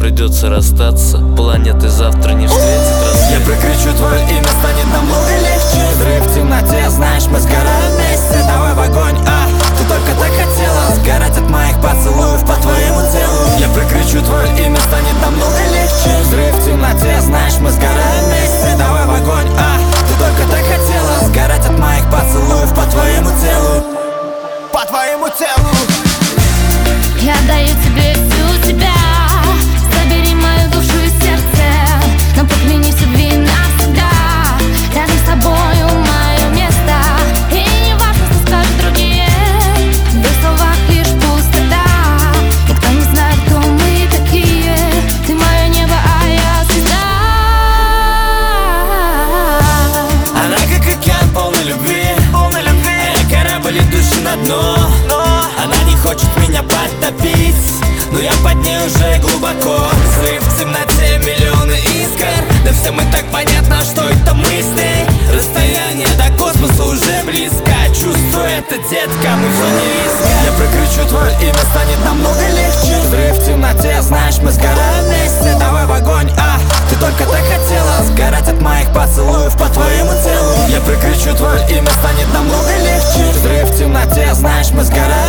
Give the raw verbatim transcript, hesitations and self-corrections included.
придется расстаться. Планеты завтра не встретит рассвет. Я прокричу твое имя, станет намного легче. Взрыв в темноте, знаешь, мы сгораем вместе. Давай в огонь, а ты только так хотела сгорать от моих поцелуев по твоему телу. Я прокричу твое имя, станет намного легче. Взрыв в темноте, знаешь, мы сгораем вместе. Давай в огонь, а ты только так хотела сгорать от моих поцелуев по твоему телу. По твоему телу. Я даю тебе всю себя. Забери мою душу и сердце, но поклянись любви навсегда. Рядом с тобою мое место. И не важно, что скажут другие. В их словах лишь пустота. Никто не знает, кто мы такие. Ты мое небо, а я звезда. Она как океан полный любви, полный любви. А я корабль, идущий на дно. Она не хочет меня подтопить, но я под ней уже глубоко. Взрыв в темноте, миллионы искр. Да всем и так понятно, что это мы с ней. Расстояние до космоса уже близко. Чувствую это, детка, мы в зоне риска. Я прокричу твое имя, станет намного легче. Взрыв в темноте, знаешь, мы сгораем вместе. Давай в огонь, а ты только так хотела сгорать от моих поцелуев по твоему телу. Я прокричу твое имя, станет намного легче. Взрыв в темноте, знаешь, мы сгораем